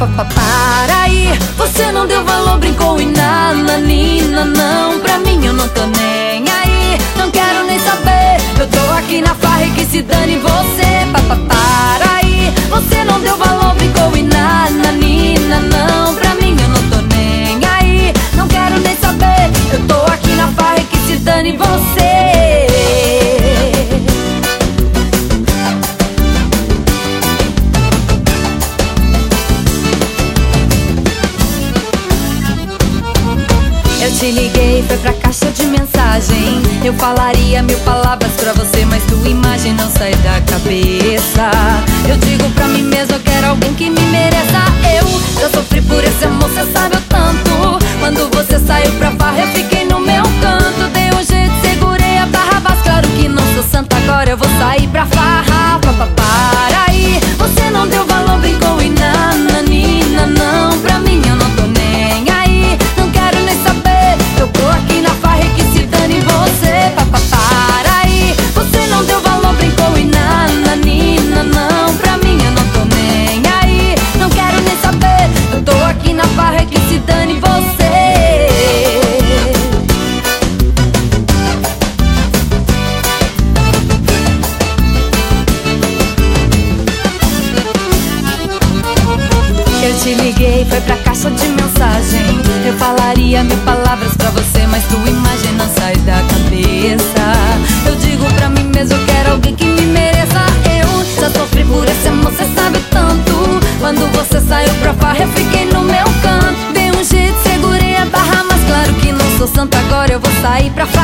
Para aí, você não deu valor, brincou e nananina. Não, pra mim eu não tô nem aí, não quero nem saber. Eu tô aqui na farra e que se dane você. Para aí, você não deu valor, brincou e nananina. Não, pra mim eu não tô nem aí, não quero nem saber. Eu tô aqui na farra e que se dane você. Eu te liguei, foi pra caixa de mensagem. Eu falaria 1000 palavras pra você, mas tua imagem não sai da cabeça. Eu digo pra mim mesmo, eu quero alguém que me mereça. Eu já sofri por esse amor, cê sabe o tanto. Quando você saiu pra farra, eu fiquei no meu canto. Dei um jeito, segurei a barra, mas claro que não sou santa. Agora eu vou sair pra farra. Para aí, você não deu valor, brincou e nananina. Não, pra mim eu não tô nem aí, não quero nem saber. Eu tô aqui na farra e que se dane você. Para aí, você não deu valor, brincou e nananina. Não, pra mim eu não tô nem aí, não quero nem saber. Eu tô aqui na farra e que se dane você. Eu te liguei, foi pra caixa de mensagem. Eu falaria 1000 palavras pra você, mas tua imagem não sai da cabeça. Eu digo pra mim mesmo, eu quero alguém que me mereça. Eu já sofri por esse amor, cê sabe tanto. Quando você saiu pra farra, eu fiquei no meu canto. Dei um jeito, segurei a barra, mas claro que não sou santa. Agora eu vou sair pra farra.